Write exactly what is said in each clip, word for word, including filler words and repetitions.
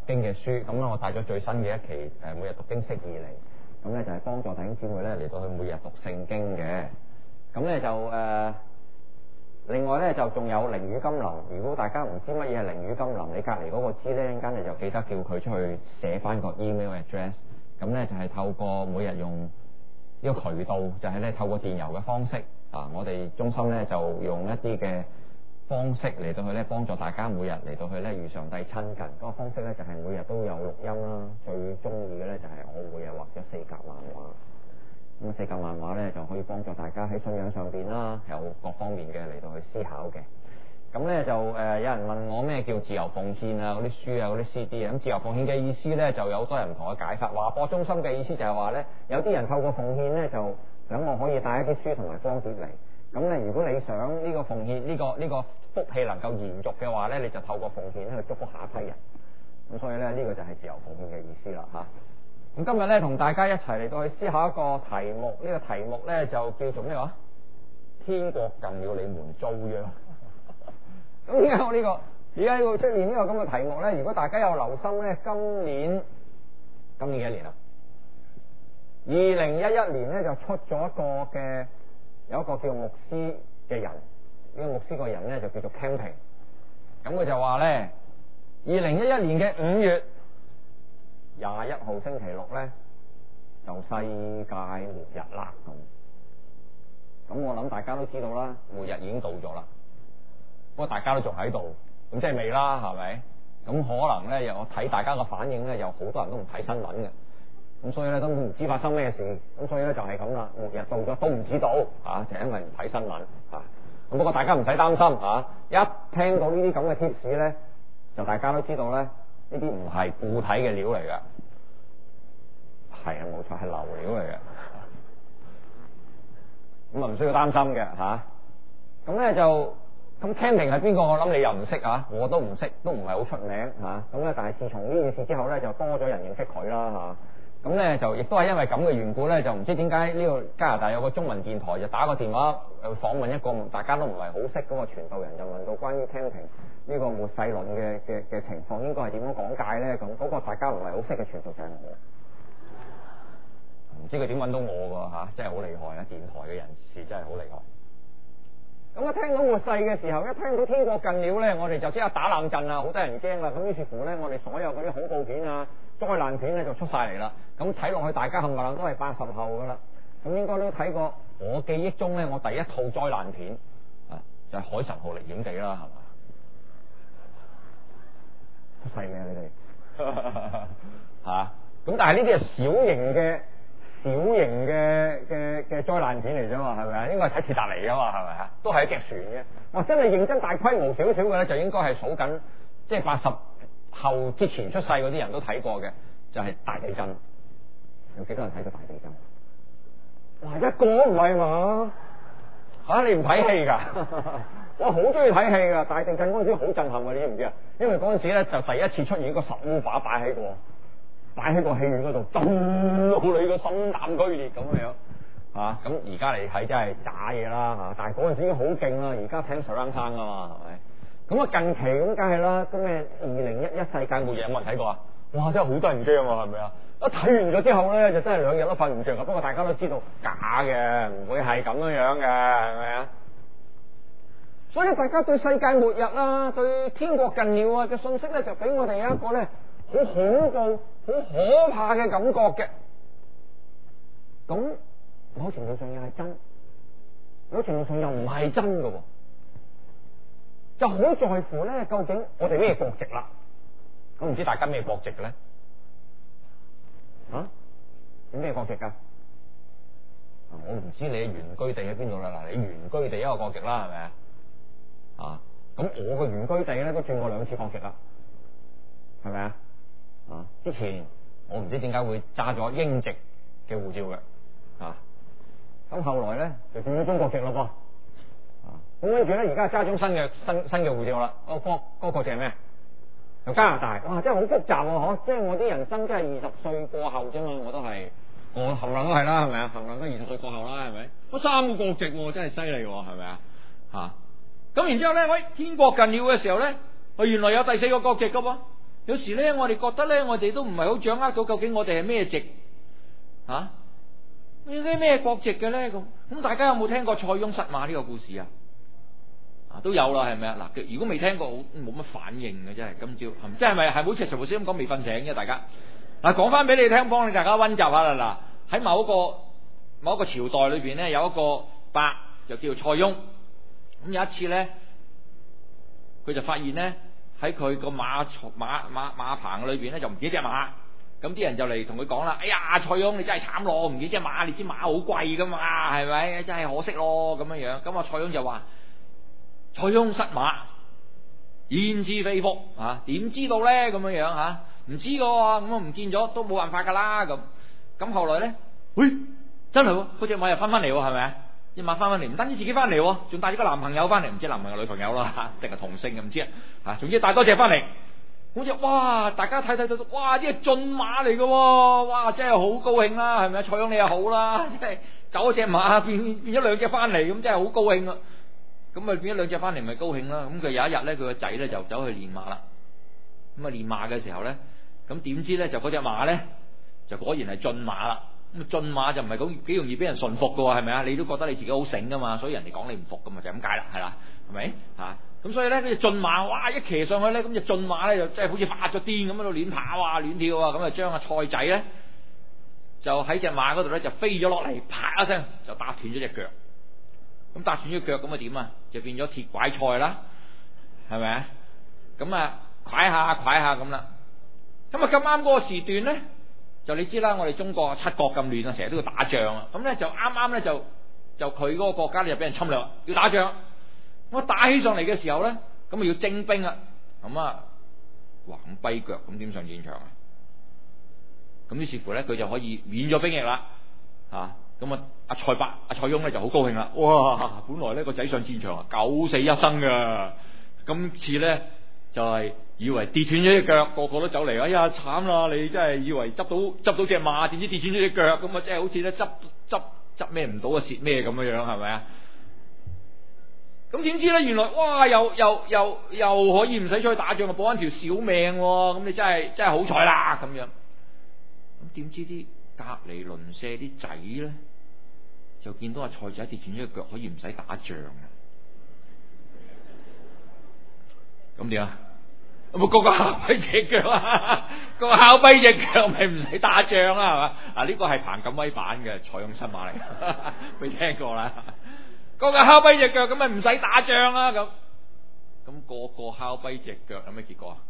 經嘅書。咁我帶咗最新嘅一期誒每日讀經釋義嚟，咁咧就係幫助弟兄姊妹咧嚟到去每日讀聖經嘅。咁咧就誒、呃，另外咧就仲有靈雨甘霖。如果大家唔知乜嘢係靈雨甘霖，你隔離嗰個知咧，陣間你就記得叫佢出去寫翻個 email address。咁咧就係透過每日用呢個渠道，就係咧透過電郵嘅方式啊，我哋中心咧就用一啲嘅方式嚟到去咧幫助大家每日嚟到去咧與上帝親近。嗰個方式咧就係每日都有錄音啦。最中意嘅咧就係我每日畫咗四格漫畫。咁四格漫畫咧就可以幫助大家喺信仰上邊啦，有各方面嘅嚟到去思考嘅。咁咧就誒、呃、有人問我咩叫自由奉獻啊，嗰啲書啊，嗰啲 C D 啊。咁自由奉獻嘅意思咧就有好多人唔同嘅解法。華播中心嘅意思就係話咧，有啲人透過奉獻咧就想我可以帶一啲書同埋光碟嚟。咁咧如果你想呢個奉獻呢、呢個呢、呢個福氣能夠延續嘅話咧，你就透過奉獻去祝福下一批人。咁所以咧呢、呢個就係自由奉獻嘅意思啦嚇。咁今日咧同大家一齊嚟到去思考一個題目，呢、呢個題目咧就叫做咩話？天國近了，你們遭殃。咁點解我呢、呢個而家要出現呢個咁嘅題目咧？如果大家有留心咧，今年今年幾年啊？二零一一年咧就出咗一個嘅有一個叫牧師嘅人，呢、呢個牧師個人咧就叫做 Camping。咁佢就話咧，二零一一年嘅五月廿一號星期六咧就世界末日啦咁。咁我諗大家都知道啦，末日已經到咗啦。不過大家都仲喺度，咁即係未啦，係咪？咁可能咧，又我睇大家嘅反應咧，有好多人都唔睇新聞嘅，咁所以咧都唔知發生咩事，咁所以咧就係咁啦。末日到咗都唔知道，啊，就係因為唔睇新聞啊。咁不過大家唔使擔心啊，一聽到呢啲咁嘅 tips 咧，就大家都知道咧，呢啲唔係固體嘅料嚟嘅，係啊，冇錯，係流料嚟嘅。咁啊唔需要擔心嘅吓。咁咧就。咁 Camping 係邊個？我諗你又唔識啊，我都唔識，都唔係好出名嚇。咁咧，但係自從呢件事之後咧，就多咗人認識佢啦嚇。咁咧就亦都係因為咁嘅緣故咧，就唔知點解呢個加拿大有個中文電台就打個電話去訪問一個大家都唔係好識嗰個傳道人，就問到關於 Camping 呢個末世論嘅嘅嘅情況應該係點樣講解咧？咁、那、嗰個大家唔係好識嘅傳道就係我，唔知佢點揾到我㗎嚇，真係好厲害啊！電台嘅人士真係好厲害。咁一聽到末世嘅時候，一聽到天國近了咧，我哋就即刻打冷震啦，好多人驚啦。咁於是乎咧，我哋所有嗰啲恐怖片啊、災難片咧就出晒嚟啦。咁睇落去，大家冚唪唥都係八十後噶啦。咁應該都睇過。我記憶中咧，我第一套災難片啊，就係、是《海神號歷險記》啦，係嘛？出世未啊？你哋嚇？咁但係呢啲係小型嘅。小型嘅嘅嘅災難片嚟啫嘛，係咪啊？應該係睇鐵達尼噶嘛，係咪啊？都係一隻船嘅。哇！真係認真大規模少少嘅咧，就應該係數緊，即係八十後之前出世嗰啲人都睇過嘅，就係、是、大地震。有幾多人睇過大地震？哇！一個都唔係嘛？嚇、啊！你唔睇戲㗎？我好中意睇戲㗎。大地震嗰陣時好震撼㗎，你知唔知啊？因為嗰陣時咧就第一次出現一個十烏把擺喺個。擺喺個戲院嗰度，震到你個心膽俱裂咁樣嚇。咁而家嚟睇真係渣嘢啦嚇，但係嗰陣時已經好勁啦。而家聽 surround sound 噶嘛，係咪？咁啊近期咁梗係啦。咁咩二零一一世界末日有冇人睇過啊？哇！真係好多人驚啊，係咪啊？一睇完咗之後咧，就真係兩日都瞓唔着噶。不過大家都知道假嘅，唔會係咁樣樣嘅，係咪啊？所以大家對世界末日啊，對天國近了啊嘅信息咧，就俾我哋有一個咧好恐怖、好可怕嘅感覺嘅。咁某程度上又係真，某程度上又唔係真嘅，就好在乎咧，究竟我哋咩國籍啦？咁唔知大家咩國籍嘅咧？啊？你咩國籍噶？我唔知你嘅原居地喺邊度啦。嗱，你原居地一個國籍啦，係咪啊？啊，咁我嘅原居地咧都轉過兩次國籍啦，係咪啊？啊，之前我唔知點解會揸咗英籍嘅護照嘅，啊，咁後來咧就轉咗中國籍咯噃，啊，咁跟住咧而家揸咗新嘅新新嘅護照啦，嗰個嗰個國籍係咩？就加拿大，哇，真係好複雜啊，嗬！即係我啲人生真係二十歲過後啫嘛，我都係，我冚唪唥都係啦，係咪啊？冚唪唥都二十歲過後啦，係咪？嗰三個國籍真係犀利，係咪啊？吓！咁然之後咧，喂，天國近了嘅時候咧，佢原來有第四個國籍噶噃， 有時咧，我哋覺得咧，我哋都唔係好掌握到究竟我哋係咩籍啊？呢啲咩國籍嘅咧？咁咁，大家有冇聽過塞翁失馬呢個故事啊？啊，都有啦，係咪啊？嗱，如果未聽過，冇乜反應嘅真係。今朝即係咪係好似陳老師咁講未瞓醒嘅大家？嗱，講翻俾你聽，幫你大家溫習下啦。嗱，喺某一個某一個朝代裏邊咧，有一個伯就叫做塞翁。咁有一次咧，佢就發現咧，喺佢個馬馬馬馬棚裏邊咧就唔見隻馬。咁啲人就嚟同佢講啦，哎呀，塞翁你真係慘咯，唔見隻馬，你知馬好貴噶嘛，係咪？真係可惜咯，咁樣樣。咁啊，塞翁就話：塞翁失馬，焉知非福啊？點知道咧？咁樣樣吓，唔知噶，咁啊唔見咗都冇辦法噶啦。咁咁後來咧，喂，真係嗰隻馬又翻翻嚟，係咪？隻馬翻翻嚟，唔單止自己翻嚟，仲帶咗個男朋友翻嚟，唔知男朋友女朋友啦，定係同性唔知啊？啊，總之帶多隻翻嚟。好似哇！大家睇睇到，哇！啲係駿馬嚟嘅，哇！真係好高興啦，係咪啊？塞翁你又好啦，即係走咗隻馬變變咗兩隻翻嚟，咁真係好高興啊！咁啊變咗兩隻翻嚟，咪高興啦！咁佢有一日咧，佢個仔咧就走去練馬啦。咁啊練馬嘅時候咧，咁點知咧就嗰隻馬咧就果然係駿馬啦。咁啊駿馬就唔係咁幾容易俾人馴服嘅，係咪啊？你都覺得你自己好醒噶嘛，所以人哋講你唔服噶嘛，就係咁解啦，係啦，係咪啊？咁所以咧，嗰隻駿馬，哇！一騎上去咧，咁隻駿馬咧就即係好似發咗癲咁喺度亂跑啊、亂跳啊，咁啊將阿塞仔咧就喺隻馬嗰度咧就飛咗落嚟，啪一聲就打斷咗隻腳。咁打斷咗腳咁啊點啊？就變咗鐵拐賽啦，係咪啊？咁啊拐下拐下咁啦。咁啊咁啱嗰個時段咧，就你知啦，我哋中國七國咁亂啊，成日都要打仗啊。咁咧就啱啱咧就就佢嗰個國家咧就俾人侵略，要打仗。我打起上嚟嘅時候咧，咁啊要徵兵啊，咁啊，哇咁跛腳，咁點上戰場啊？咁於是乎咧，佢就可以免咗兵役啦，吓咁啊！阿塞伯、阿塞翁咧就好高興啦，哇！本來咧個仔上戰場啊，九死一生噶，今次咧就係、是、以為跌斷咗隻腳，個個都走嚟，哎呀慘啦！你真係以為執到執到隻馬，點知跌斷咗隻腳，咁啊，即係好似咧執執執咩唔到啊，蝕咩咁樣樣，係咪啊？咁點知咧？原來哇，又又又又可以唔使出去打仗，保翻條小命，咁你真係真係好彩啦咁樣。咁點知啲隔籬鄰舍啲仔咧，就見到阿塞仔跌斷咗隻腳，可以唔使打仗啊？咁點啊？有冇個個敲跛隻腳啊？個個敲跛隻腳咪唔使打仗啦，係嘛？啊，呢個係彭錦威版嘅塞翁失馬嚟，未聽過啦。個個敲跛隻腳咁咪唔使打仗啦，咁咁個個敲跛隻腳有咩結果啊？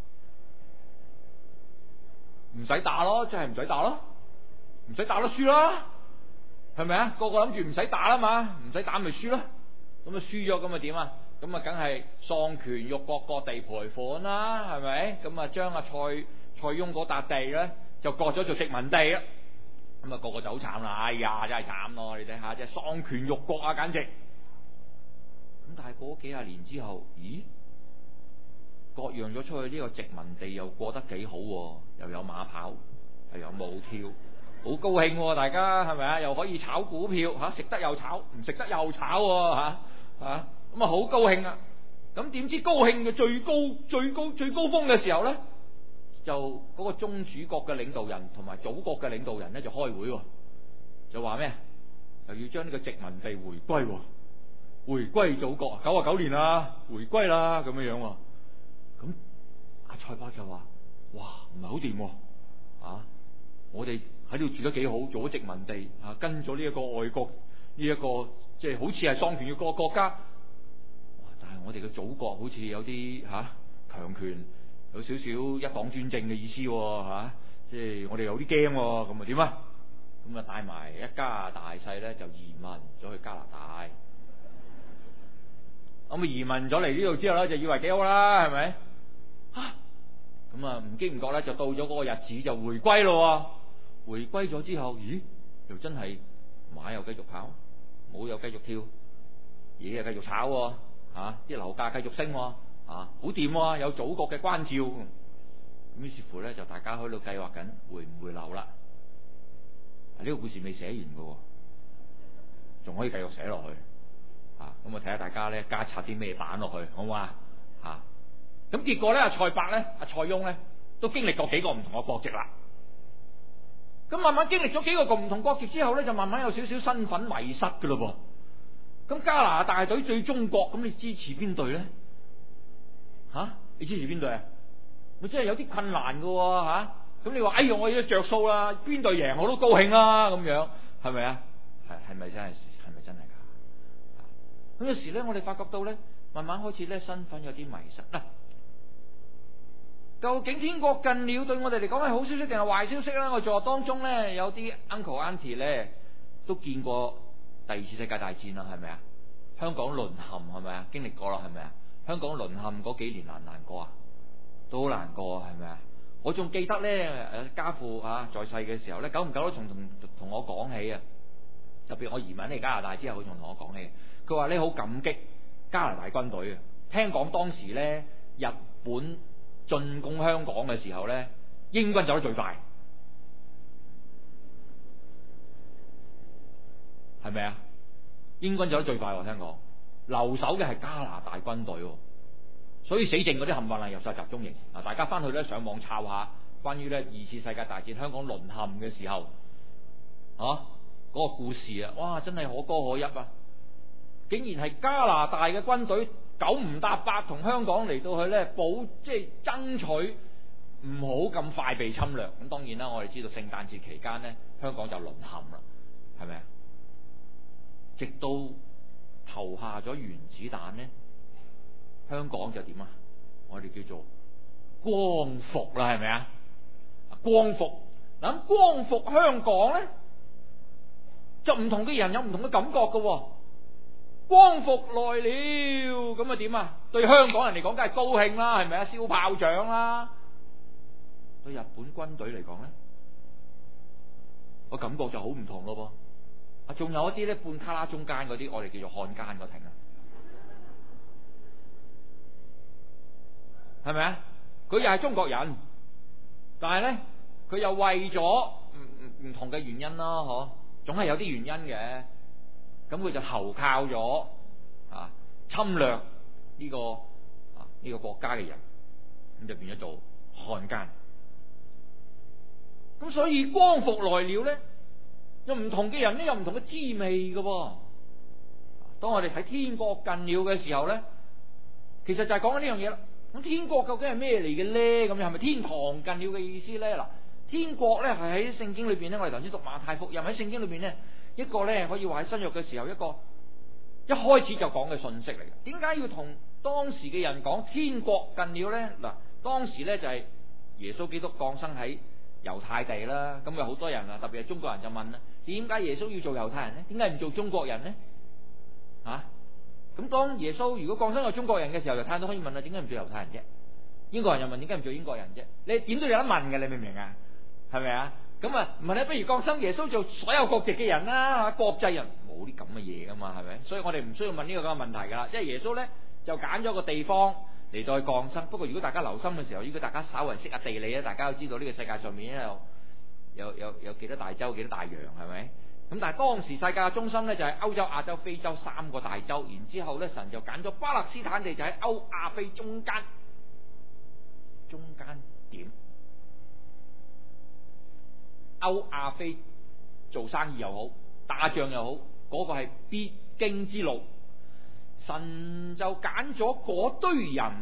唔使打咯，即係唔使打咯，唔使打都輸啦，係咪啊？個個諗住唔使打啦嘛，唔使打咪輸咯，咁啊輸咗咁啊點啊？咁啊梗係喪權辱國，各地賠款啦，係咪？咁啊將阿塞塞翁嗰笪地咧就割咗做殖民地啦，咁啊個個就好慘啦，哎呀真係慘咯，你睇下即係喪權辱國啊，簡直！咁但係過咗幾廿年之後，咦？割讓咗出去呢個殖民地又過得幾好，又有馬跑，又有舞跳，好高興，大家係咪啊？又可以炒股票吓，食得又炒，唔食得又炒吓吓，咁啊好高興啊！咁點知高興嘅最高最高最高峰嘅時候咧，就嗰個宗主國嘅領導人同埋祖國嘅領導人咧就開會，就話咩？就要將呢個殖民地回歸。回歸祖國啊！九啊九年啦，回歸啦，咁樣樣。咁阿塞伯就話：哇，唔係好掂啊！我哋喺度住得幾好，做咗殖民地啊，跟咗呢一個外國呢一個即係好似係喪權嘅個國家。哇！但係我哋嘅祖國好似有啲吓強權，有少少一黨專政嘅意思吓，即係我哋有啲驚咁啊點啊？咁啊帶埋一家大細咧就移民咗去加拿大。咁啊移民咗嚟呢度之後咧，就以為幾好啦，係咪？啊，咁啊唔經唔覺咧，就到咗嗰個日子就回歸咯。回歸咗之後，咦，又真係馬又繼續跑，舞又繼續跳，嘢又繼續炒，吓啲樓價繼續升，啊好掂，有祖國嘅關照。咁於是乎咧，就大家喺度計劃緊回唔回流啦。呢個故事未寫完噶，仲可以繼續寫落去。咁我睇下大家咧加插啲咩版落去，好唔好啊？吓，咁結果咧，阿塞伯咧，阿塞翁咧都經歷過幾個唔同嘅國籍啦。咁慢慢經歷咗幾個唔同國籍之後咧，就慢慢有少少身份迷失噶咯噃。咁加拿大隊對中國，咁你支持邊隊咧？吓、啊，你支持邊隊啊？咪真係有啲困難噶吓。咁、啊、你話哎呀，我要着數啦，邊隊贏我都高興啦，咁樣係咪啊？係係咪真係？係咪真係噶？咁有時咧，我哋發覺到咧，慢慢開始咧，身份有啲迷失嗱。究竟天國近了對我哋嚟講係好消息定係壞消息咧？我在當中咧有啲 uncle auntie 咧都見過第二次世界大戰啦，係咪啊？香港淪陷係咪啊？經歷過啦，係咪啊？香港淪陷嗰幾年難唔難過啊？都好難過啊，係咪啊？我仲記得咧，誒家父啊在世嘅時候咧，久唔久都從同同我講起啊。特別我移民嚟加拿大之後，佢仲同我講起，佢話咧好感激加拿大軍隊啊。聽講當時咧日本進攻香港嘅時候咧，英軍走得最快，係咪啊？英軍走得最快，我聽講留守嘅係加拿大軍隊，所以死剩嗰啲冚唪唥入晒集中營。嗱，大家翻去咧上網抄下關於咧二次世界大戰香港淪陷嘅時候，啊嗰個故事啊，哇，真係可歌可泣啊！竟然係加拿大嘅軍隊九唔搭八同香港嚟到去咧保，即係爭取唔好咁快被侵略。咁當然啦，我哋知道聖誕節期間咧，香港就淪陷啦，係咪啊？直到投下咗原子彈咧，香港就點啊？我哋叫做光復啦，係咪啊？光復嗱，光復香港咧，就唔同嘅人有唔同嘅感覺㗎。光復來了，咁啊點啊？對香港人嚟講，梗係高興啦，係咪啊？燒炮仗啦。對日本軍隊嚟講咧，個感覺就好唔同咯噃。啊，仲有一啲咧半卡拉中間嗰啲，我哋叫做漢奸嗰庭啊，係咪啊？佢又係中國人，但係咧佢又為咗唔唔唔同嘅原因啦，嗬，總係有啲原因嘅。咁佢就投靠咗啊侵略呢個啊呢個國家嘅人，咁就變咗做漢奸。咁所以光復來了咧，有唔同嘅人咧，有唔同嘅滋味嘅噃。當我哋睇天國近了嘅時候咧，其實就係講緊呢樣嘢啦。咁天國究竟係咩嚟嘅咧？咁又係咪天堂近了嘅意思咧？嗱，天國咧係喺聖經裏邊咧，我哋頭先讀馬太福音喺聖經裏邊咧。一個咧可以話喺新約嘅時候一個一開始就講嘅信息嚟嘅。點解要同當時嘅人講天國近了咧？嗱，當時咧就係耶穌基督降生喺猶太地啦。咁有好多人啊，特別係中國人就問啦：點解耶穌要做猶太人咧？點解唔做中國人咧？啊？咁當耶穌如果降生喺中國人嘅時候，猶太人都可以問啦：點解唔做猶太人啫？英國人又問：點解唔做英國人啫？你點都有得問嘅，你明唔明啊？係咪啊？咁啊，唔係咧，不如降生耶穌做所有國籍嘅人啦，國際人冇啲咁嘅嘢噶嘛，係咪？所以我哋唔需要問呢個咁嘅問題噶啦，即係耶穌咧就揀咗個地方嚟到去降生。不過如果大家留心嘅時候，如果大家稍為識下地理咧，大家都知道呢個世界上面有有有有幾多大洲，幾多大洋，係咪？咁但係當時世界嘅中心咧就係歐洲、亞洲、非洲三個大洲，然之後咧神就揀咗巴勒斯坦地就喺歐亞非中間中間點。歐亞非做生意又好，打仗又好，嗰、那個係必經之路。神就揀咗嗰堆人，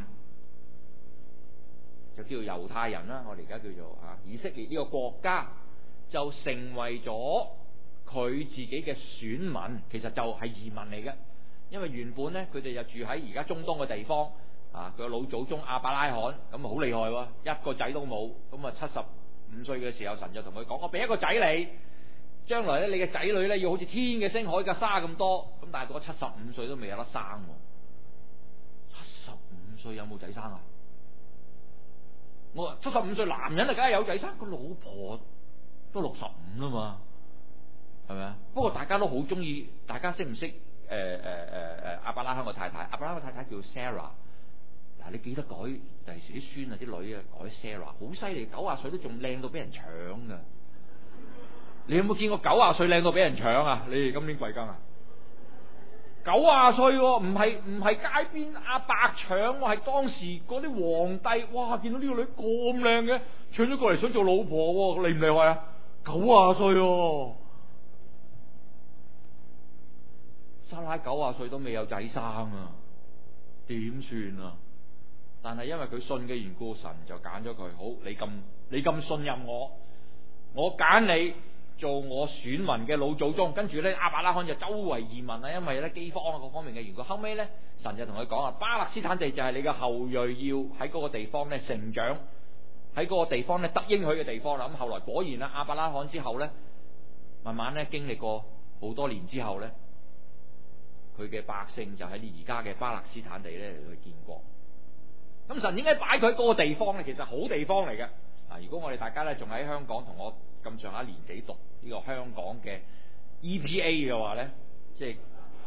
就叫做猶太人啦。我哋而家叫做啊以色列呢個國家，就成為咗佢自己嘅選民。其實就係移民嚟嘅，因為原本咧佢哋就住喺而家中東嘅地方啊。佢嘅老祖宗亞伯拉罕咁啊好厲害喎，一個仔都冇，咁啊七十五歲嘅時候，神就同佢講：我俾一個仔你，將來咧你嘅仔女咧要好似天嘅星海嘅沙咁多。咁但係嗰七十五歲都未有得生。七十五歲有冇仔生啊？我話七十五歲男人啊，梗係有仔生，個老婆都六十五啦嘛，係咪啊？不過大家都好中意，大家識唔識誒誒誒誒亞伯拉罕個太太？亞伯拉罕個太太叫 Sarah。嗱，你記得改第時啲孫啊、啲女啊改 Sarah， 好犀利，九十歲都仲靚到俾人搶噶。你有冇見過九十歲靚到俾人搶啊？你哋今年貴庚啊？ 九廿歲喎，唔係唔係街邊阿伯搶喎，係當時嗰啲皇帝，哇！見到呢個女咁靚嘅，搶咗過嚟想做老婆喎，厲唔厲害啊？九廿歲喎，沙拉九廿歲都未有仔生啊，點算啊？但係因為佢信嘅緣故，神就揀咗佢。好，你咁你咁信任我，我揀你做我選民嘅老祖宗。跟住咧，亞伯拉罕就周圍移民啊，因為咧饑荒啊各方面嘅緣故。後尾咧，神就同佢講啊，巴勒斯坦地就係你嘅後裔要喺嗰個地方咧成長，喺嗰個地方咧得應許嘅地方啦。咁後來果然啦，亞伯拉罕之後咧，慢慢咧經歷過好多年之後咧，佢嘅百姓就喺而家嘅巴勒斯坦地咧嚟去建國。咁神點解擺佢喺嗰個地方咧？其實好地方嚟嘅。嗱，如果我哋大家咧仲喺香港同我咁上下年紀讀呢個香港嘅 E P A 嘅話咧，即係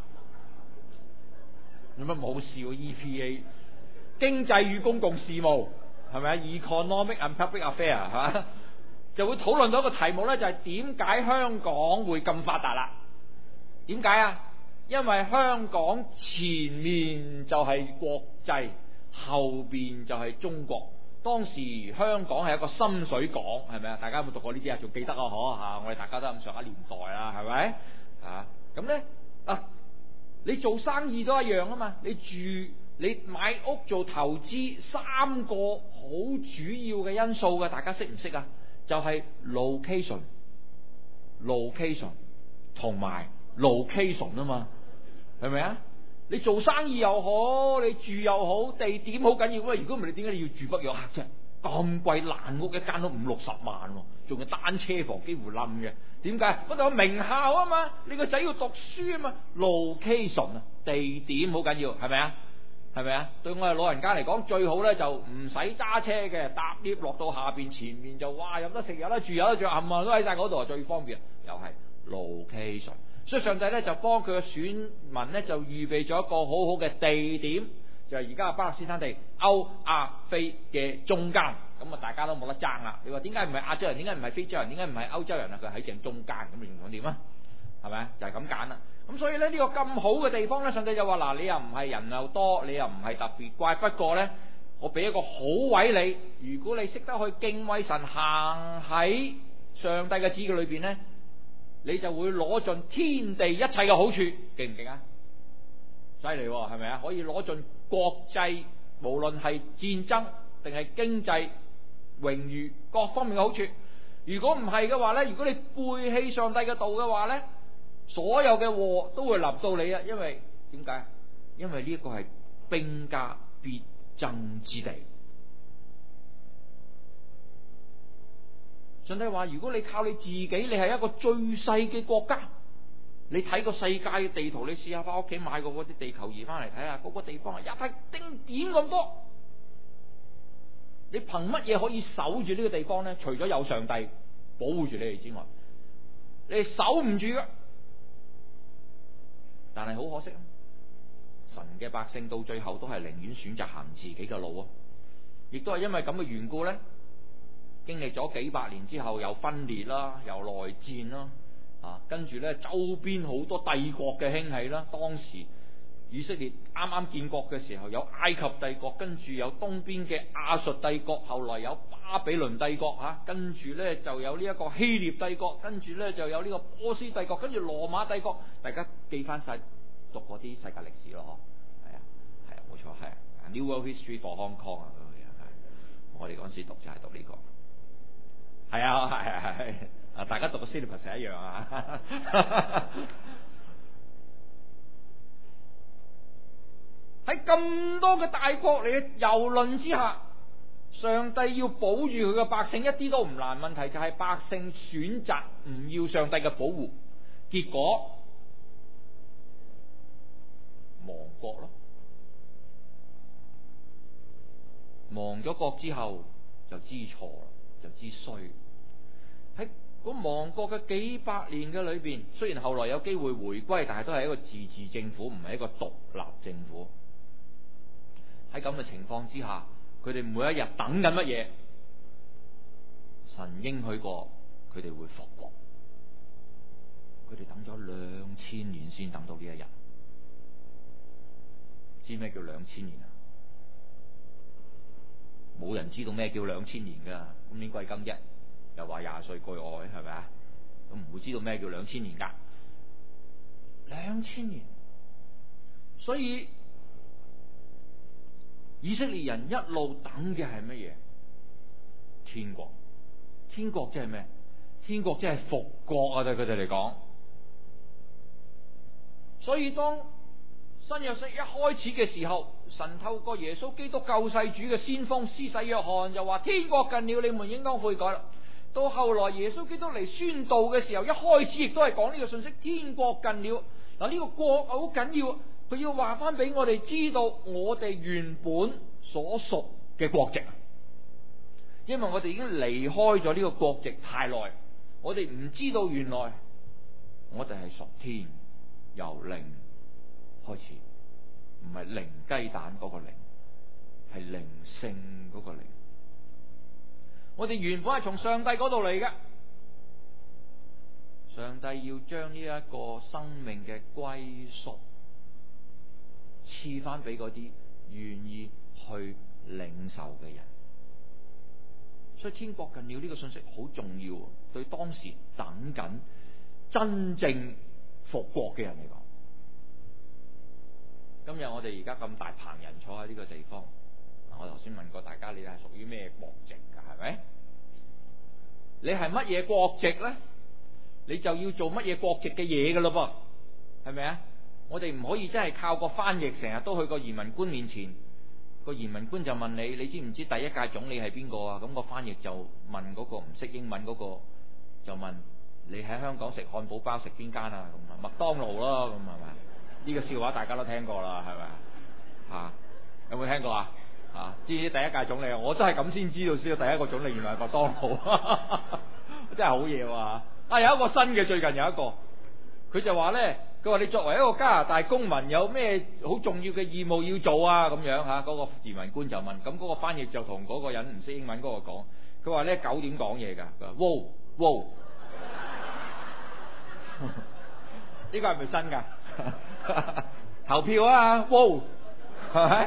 有乜冇笑 E P A 經濟與公共事務係咪啊 ？Economic and Public Affairs 係嘛？就會討論到一個題目咧，就係點解香港會咁發達啦？點解啊？因為香港前面就係國際，後邊就係中國。當時香港係一個深水港，係咪啊？大家有冇讀過呢啲啊？仲記得啊？嗬嚇！我哋大家都咁上下年代啦，係咪啊？咁咧啊，你做生意都一樣啊嘛！你住、你買屋、做投資，三個好主要嘅因素嘅，大家識唔識啊？就係 location、location 同埋 location 啊嘛，係咪啊？你做生意又好，你住又好，地點好緊要啊！如果唔係，你點解你要住北約克啫？咁貴爛屋一間都五六十萬，仲係單車房幾乎冧嘅。點解？嗰度有名校啊嘛，你個仔要讀書啊嘛。location 啊，地點好緊要，係咪啊？係咪啊？對我哋老人家嚟講，最好咧就唔使揸車嘅，搭 lift 落到下邊，前面就哇有得食有得住有得着，冚唪唥都喺晒嗰度，最方便。又係 location。所以上帝咧就幫佢嘅選民咧就預備咗一個好好嘅地點，就係而家嘅巴勒斯坦地歐亞非嘅中間，咁啊大家都冇得爭啦。你話點解唔係亞洲人？點解唔係非洲人？點解唔係歐洲人啊？佢喺正中間，咁你仲想點啊？係咪啊？就係咁揀啦。咁所以咧呢個咁好嘅地方咧，上帝就話嗱，你又唔係人又多，你又唔係特別怪，不過咧我俾一個好位你，如果你識得去敬畏神，行喺上帝嘅旨意裏邊咧，你就會攞盡天地一切嘅好處，勁唔勁啊？犀利喎，係咪啊？可以攞盡國際，無論係戰爭定係經濟、榮譽各方面嘅好處。如果唔係嘅話咧，如果你背棄上帝嘅道嘅話咧，所有嘅禍都會臨到你啊！因為點解？因為呢一個係兵家必爭之地。上帝話：如果你靠你自己，你係一個最細嘅國家，你睇個世界嘅地圖，你試下翻屋企買個嗰啲地球儀翻嚟睇下，嗰個地方係一睇丁點咁多，你憑乜嘢可以守住呢個地方咧？除咗有上帝保護住你哋之外，你係守唔住噶。但係好可惜啊！神嘅百姓到最後都係寧願選擇行自己嘅路啊！亦都係因為咁嘅緣故咧。經歷咗幾百年之後，又分裂啦，又內戰啦，啊，跟住咧周邊好多帝國嘅興起啦。當時以色列啱啱建國嘅時候，有埃及帝國，跟住有東邊嘅亞述帝國，後來有巴比倫帝國嚇，跟住咧就有呢一個希臘帝國，跟住咧就有呢個波斯帝國，跟住羅馬帝國。大家記翻晒讀嗰啲世界歷史咯，嗬，係啊，係啊，冇錯，係啊 New World History for Hong Kong 啊，我哋嗰陣時讀就係讀呢個。係啊，係係係，啊！大家讀個 syllabus 一樣啊。喺咁多嘅大國嚟嘅蹂躪之下，上帝要保住佢嘅百姓一啲都唔難。問題就係百姓選擇唔要上帝嘅保護，結果亡國咯。亡咗國之後就知錯，就知衰。喺嗰亡國嘅幾百年嘅裏邊，雖然後來有機會回歸，但係都係一個自治政府，唔係一個獨立政府。喺咁嘅情況之下，佢哋每一日等緊乜嘢？神應許過佢哋會復國，佢哋等咗兩千年先等到呢一日。 知咩叫兩千年啊？冇人知道咩叫兩千年噶，今年貴庚啫？又話廿歲過外，係咪啊？都唔會知道咩叫兩千年噶。兩千年，所以以色列人一路等嘅係乜嘢？天國。天國即係咩？天國即係復國啊！對佢哋嚟講，所以當新約聖一開始嘅時候，神透過耶穌基督救世主嘅先鋒施洗約翰就話：天國近了，你們應當悔改啦。到後來耶穌基督嚟宣道嘅時候，一開始亦都係講呢個信息：天國近了。嗱，呢個國好緊要，佢要話翻俾我哋知道，我哋原本所屬嘅國籍。因為我哋已經離開咗呢個國籍太耐，我哋唔知道原來我哋係屬天，由零開始，唔係零雞蛋嗰個零，係靈性嗰個靈。我哋原本係從上帝嗰度嚟嘅，上帝要將呢一個生命嘅歸屬賜翻俾嗰啲願意去領受嘅人。所以天國近了呢個信息好重要，對當時等緊真正復國嘅人嚟講。今日我哋而家咁大棚人坐喺呢個地方，我頭先問過大家，你係屬於咩國籍㗎？係咪？你係乜嘢國籍咧？你就要做乜嘢國籍嘅嘢㗎咯噃？係咪啊？我哋唔可以真係靠個翻譯，成日都去個移民官面前。個移民官就問你，你知唔知第一屆總理係邊個啊？咁個翻譯就問嗰個唔識英文嗰個，就問你喺香港食漢堡包食邊間啊？咁啊，麥當勞咯，咁係咪？呢個笑話大家都聽過啦，係咪啊？有冇聽過啊？啊，知唔知第一屆總理啊？我真係咁先知道，知道第一個總理原來係麥當勞，真係好嘢喎！啊，有一個新嘅，最近有一個，佢就話咧。佢話：你作為一個加拿大公民，有咩好重要嘅義務要做啊？咁樣嚇，嗰個移民官就問，咁嗰個翻譯就同嗰個人唔識英文嗰個講，佢話咧九點講嘢㗎，佢話：wow wow，呢個係咪新㗎？投票啊 wow， 係咪？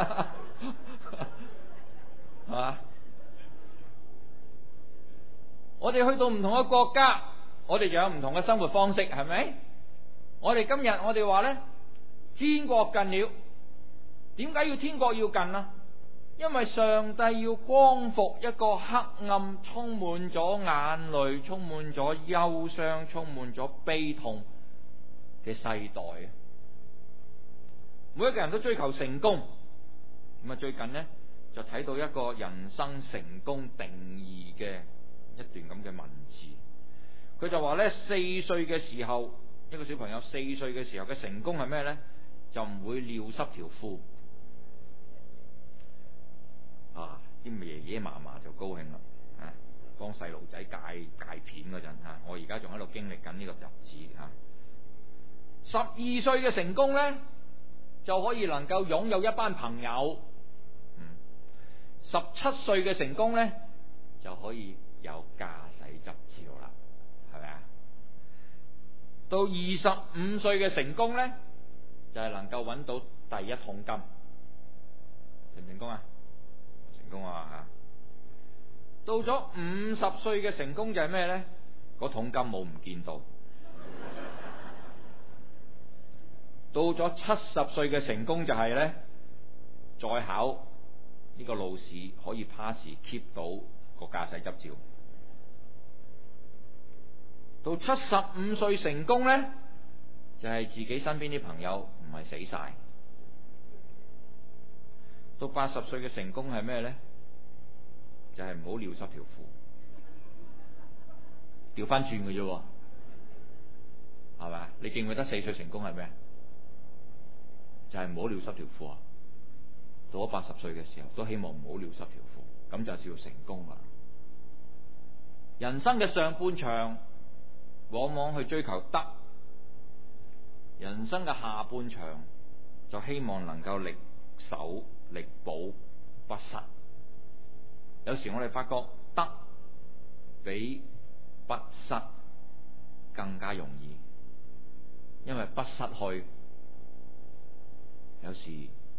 係嘛？我哋去到唔同嘅國家，我哋就有唔同嘅生活方式，係咪？我哋今日我哋話咧，天國近了。點解要天國要近啊？因為上帝要光復一個黑暗、充滿咗眼淚、充滿咗憂傷、充滿咗悲痛嘅世代。每一個人都追求成功，咁啊最近呢，就睇到一個人生成功定義嘅一段咁嘅文字。佢就話咧，四歲嘅時候。一個小朋友四歲嘅時候嘅成功係咩呢？就唔會尿濕條褲啊！啲爺爺嫲嫲就高興啦，啊，幫細路仔戒戒片嗰陣吓，我而家仲喺度經歷緊呢個日子吓。十二歲嘅成功呢，就可以能夠擁有一班朋友。嗯，十七歲嘅成功呢，就可以有駕駛執照啦，係咪啊？到二十五歲嘅成功呢，就係、是、能夠揾到第一桶金，成唔成功啊？成功啊吓！到咗五十歲嘅成功就係咩呢？嗰桶金冇唔見到。到咗七十歲嘅成功就係呢，再考呢個路試可以 pass keep 到個駕駛執照。到七十五歲成功呢，就係、是、自己身邊啲朋友唔係死晒。到八十歲嘅成功係咩呢？就係唔好尿濕條褲，調翻轉嘅啫，係咪？你記唔記得四歲成功係咩？就係唔好尿濕條褲啊！到咗八十歲嘅時候，都希望唔好尿濕條褲，咁就叫成功啦。人生嘅上半場，往往去追求得；人生嘅下半場，就希望能夠力守、力保不失。有時我哋發覺得比不失更加容易，因為不失去，有時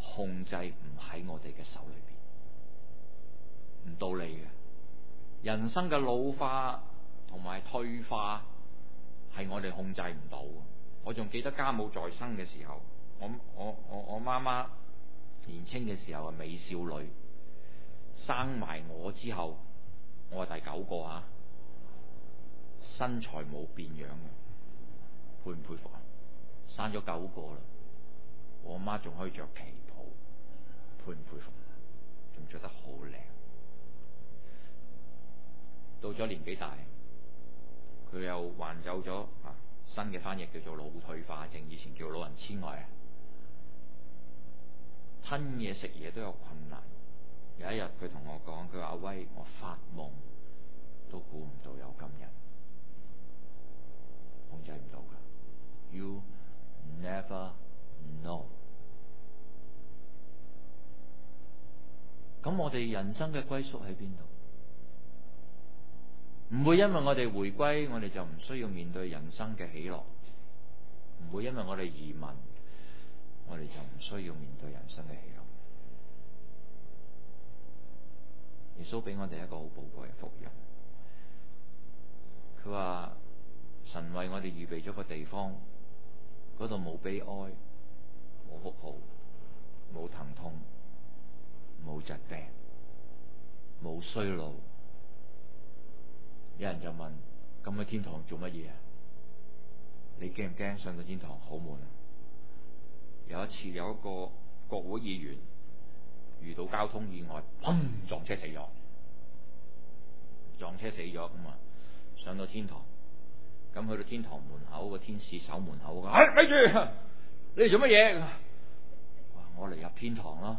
控制唔喺我哋嘅手裏邊，唔道理嘅。人生嘅老化同埋退化係我哋控制唔到。我仲記得家母在生嘅時候，我我我我媽媽年青嘅時候係美少女，生埋我之後，我係第九個啊，身材冇變樣嘅，佩唔佩服啊？生咗九個啦，我媽仲可以着旗袍，佩唔佩服？仲着得好靚。到咗年紀大，佢又患有咗啊新嘅翻譯叫做腦退化症，以前叫老人痴呆啊，吞嘢食嘢都有困難。有一日佢同我講，佢話阿威，我發夢都估唔到有今日，控制唔到噶。You never know。咁我哋人生嘅歸宿喺邊度？唔會因為我哋回歸，我哋就唔需要面對人生嘅喜樂；唔會因為我哋移民，我哋就唔需要面對人生嘅喜樂。耶穌俾我哋一個好寶貴嘅福音，佢話神為我哋預備咗個地方，嗰度冇悲哀，冇哭號，冇疼痛，冇疾病，冇衰老。有人就問：咁去天堂做乜嘢啊？你驚唔驚上到天堂好悶啊？有一次有一個國會議員遇到交通意外，砰撞車死咗，撞車死咗咁啊！上到天堂，咁去到天堂門口，個天使守門口噶，哎咪住，你哋做乜嘢？我嚟入天堂咯。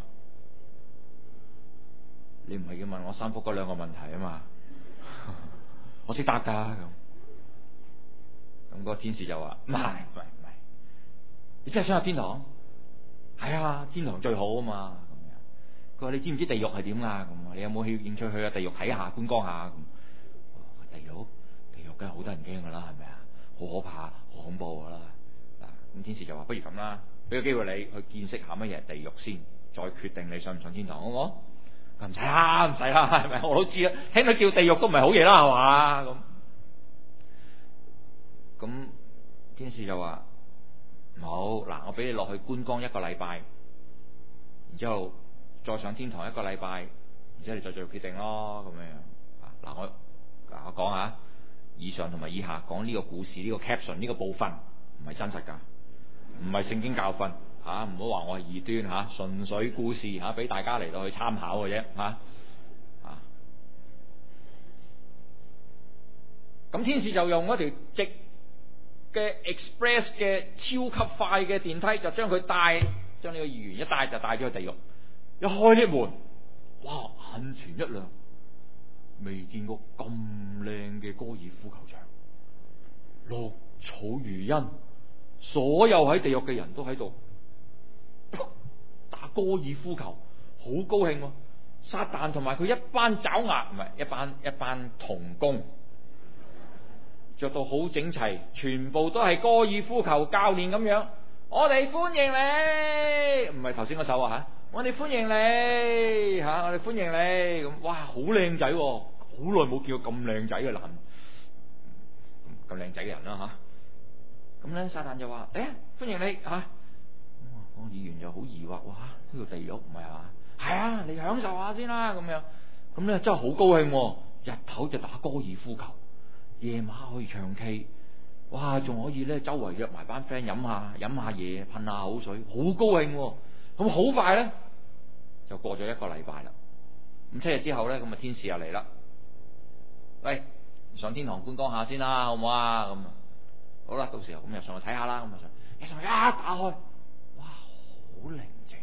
你唔係要問我三福嗰兩個問題啊嘛？我識答噶咁，咁個天使就話：唔係唔係唔係，你真係想入天堂？係啊，天堂最好啊嘛。咁樣，佢話你知唔知地獄係點啊？咁你有冇去興趣去啊地獄睇下觀光下？咁地獄地獄梗係好多人驚噶啦，係咪啊？好可怕，好恐怖噶啦。嗱，咁天使就話：不如咁啦，俾個機會你去見識下乜嘢係地獄先，再決定你上唔上天堂，好唔好？唔使啦，唔使啦，係咪？我都知啦，聽到叫地獄都唔係好嘢啦，係嘛？咁咁天使就話：唔好，嗱，我俾你落去觀光一個禮拜，然之後再上天堂一個禮拜，然之後你再做決定咯，咁樣啊？嗱，我嗱我講下，以上同埋以下講呢個故事呢個 caption 呢個部分唔係真實噶，唔係聖經教訓。吓，唔好話我係異端吓，純粹故事吓，俾大家嚟到去參考嘅啫吓。啊，咁天使就用嗰條直嘅 express 嘅超級快嘅電梯，就將佢帶，將呢個議員一帶就帶咗去地獄。一開呢門，哇，眼前一亮，未見過咁靚嘅高爾夫球場，綠草如茵，所有喺地獄嘅人都喺度打高爾夫球，好高興喎！撒旦同埋佢一班爪牙，唔係一班一班童工，着到好整齊，全部都係高爾夫球教練咁樣。我哋歡迎你，唔係頭先嗰首啊吓，我哋歡迎你吓，我哋歡迎你咁，哇，好靚仔，好耐冇見過咁靚仔嘅男，咁靚仔嘅人啦吓。咁咧，撒旦就話：誒、欸，歡迎你吓。個議員就好疑惑，哇！呢個地獄唔係嘛？係啊，你享受下先啦，咁樣。咁咧真係好高興，日頭就打高爾夫球，夜晚可以唱 K， 哇！仲可以咧周圍約埋班 friend 飲下飲下嘢，噴下口水，好高興。咁好快咧就過咗一個禮拜啦。咁七日之後咧，咁啊天使又嚟啦，喂，上天堂觀光下先啦，好唔好啊？咁好啦，到時候咁又上去睇下啦。咁啊上，一上去一打開。好寧靜，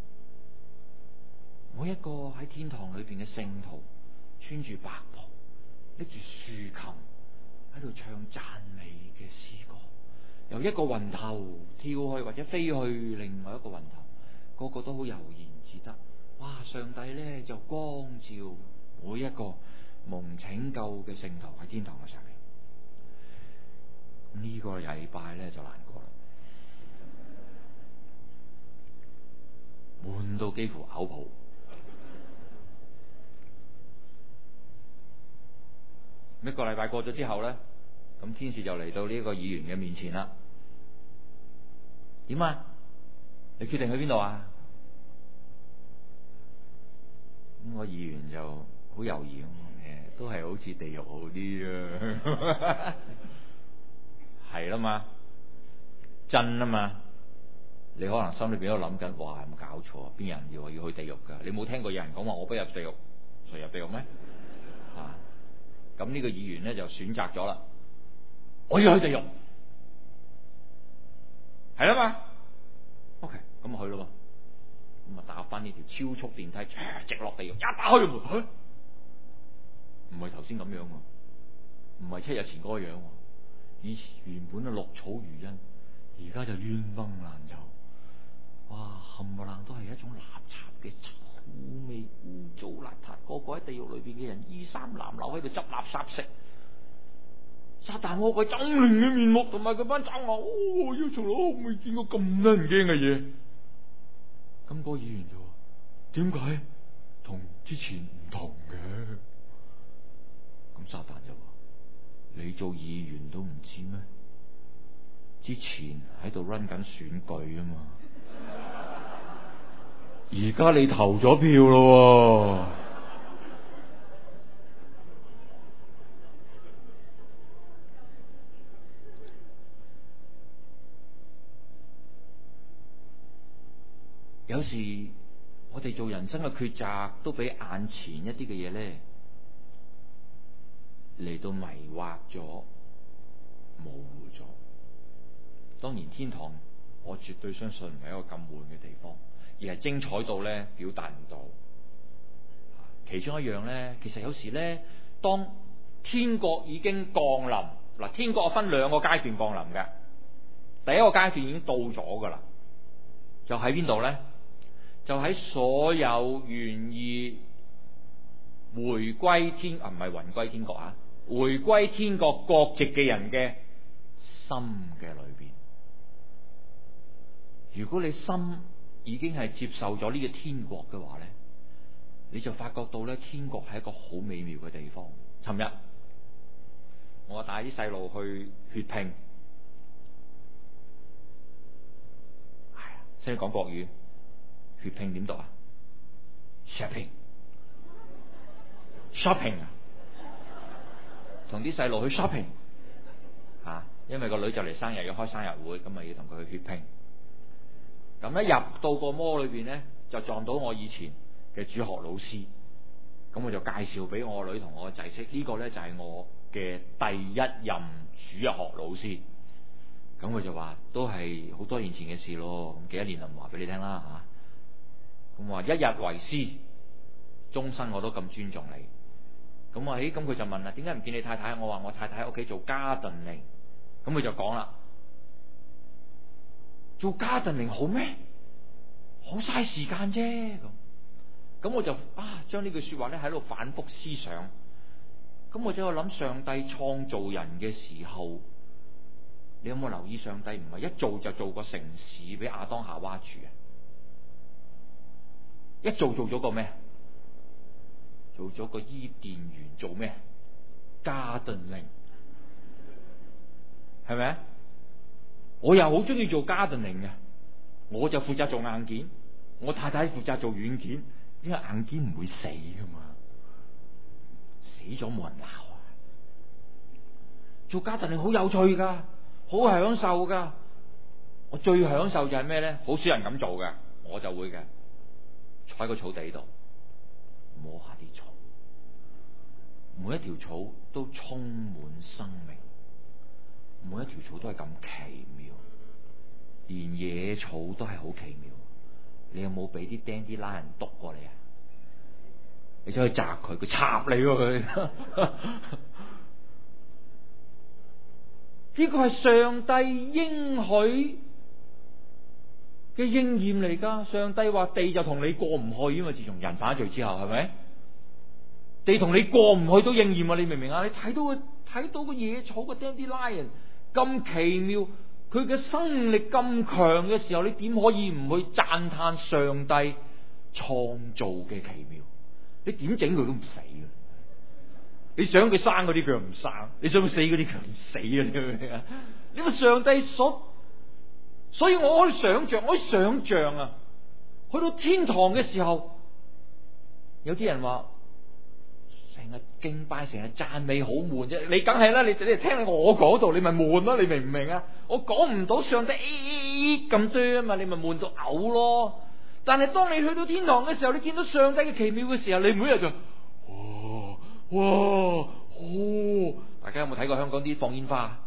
每一個喺天堂裏邊嘅聖徒，穿住白袍，拎住豎琴，喺度唱讚美嘅詩歌。由一個雲頭跳去或者飛去另外一個雲頭，個個都好悠然自得。哇！上帝咧就光照每一個蒙拯救嘅聖徒喺天堂嘅上面。呢個禮拜咧就難過啦。 悶到幾乎嘔泡。一個禮拜過咗之後咧，咁天使就嚟到呢個議員嘅面前啦。點啊？你決定去邊度啊？咁個議員就好猶豫，誒，都係好似地獄好啲啊，係啦嘛，真啊嘛。你可能心裏邊都諗緊，哇，有冇搞錯？邊人要話要去地獄噶？你冇聽過有人講話我不入地獄，誰入地獄咩？啊，咁呢個議員咧就選擇咗啦，我要去地獄，係啦嘛。OK，咁啊去咯，咁啊打翻呢條超速電梯，直落地獄，一打開個門，唔係頭先咁樣，唔係七日前嗰個樣，以前原本啊綠草如茵，而家就冤崩爛臭。哇，冚唪唥都係一種垃圾嘅臭味，污糟邋遢，個個喺地獄裏邊嘅人衣衫襤褸喺度執垃圾食。撒旦魔鬼猙獰嘅面目同埋佢班爪牙，哦，我從來未見過咁得人驚嘅嘢。咁個議員就話：點解同之前唔同嘅？咁撒旦就話：你做議員都唔知咩？之前喺度 run 緊選舉啊嘛。而家你投咗票咯，有時我哋做人生嘅抉擇，都俾眼前一啲嘅嘢咧嚟到迷惑咗、模糊咗。當然，天堂我絕對相信唔係一個咁悶嘅地方。而係精彩到咧表達唔到。其中一樣咧，其實有時咧，當天國已經降臨，嗱，天國分兩個階段降臨嘅。第一個階段已經到咗噶啦，就喺邊度咧？就喺所有願意回歸天啊，唔係魂歸天國啊，回歸天國國籍嘅人嘅心嘅裏邊。如果你心已經係接受咗呢個天國嘅話咧，你就發覺到咧，天國係一個好美妙嘅地方。尋日我帶啲細路去血拼，係啊，識講國語，血拼點讀啊 ？shopping，shopping 啊，同啲細路去 shopping 吓、啊，因為個女就嚟生日要開生日會，咁咪要同佢去血拼。咁一入到個摩裏邊咧，就撞到我以前嘅主學老師，咁我就介紹俾我女同我個仔識，呢個咧就係我嘅第一任主日學老師。咁佢就話都係好多年前嘅事咯，咁幾多年就唔話俾你聽啦吓。咁話一日為師，終身我都咁尊重你。咁我咦，咁佢就問啦，點解唔見你太太？我話我太太喺屋企做gardening。咁佢就講啦。做家陣靈好咩？好嘥時間啫咁。咁我就啊，將呢句說話咧喺度反覆思想。咁我就喺度諗，上帝創造人嘅時候，你有冇留意上帝唔係一做就做個城市俾亞當夏娃住啊？一做做咗個咩？做咗個伊甸園，做咩？家陣靈，係咪？我又好中意做 gardening 嘅，我就負責做硬件，我太太負責做軟件，因為硬件唔會死噶嘛，死咗冇人鬧啊。做 gardening 好有趣噶，好享受噶。我最享受就係咩咧？好少人咁做嘅，我就會嘅，坐喺個草地度摸下啲草，每一條草都充滿生命。每一條草都係咁奇妙，連野草都係好奇妙。你有冇俾啲釘啲拉人督過你啊？你走去砸佢，佢插你喎佢。呢個係上帝應許嘅應驗嚟噶。上帝話地就同你過唔去，因為自從人犯罪之後，係咪？地同你過唔去都應驗啊！你明唔明啊？你睇到個睇到個野草個釘啲拉人。咁奇妙， 佢嘅生力咁強嘅時候，你點可以唔去讚嘆上帝創造嘅奇妙？你點整佢都唔死嘅。你想佢生嗰啲佢唔生，你想佢死嗰啲佢唔死啊！你明唔明啊？呢個上帝所，所以我可以想象，我可以想象啊，去到天堂嘅時候，有啲人話成日敬拜，成日讚美好悶啫。你梗係啦，你你聽我講道，你咪悶咯，你明唔明啊？我講唔到上帝咁多啊嘛，你咪悶到嘔咯。但係當你去到天堂嘅時候，你見到上帝嘅奇妙嘅時候，你每日就哇哇哦！大家有冇睇過香港啲放煙花？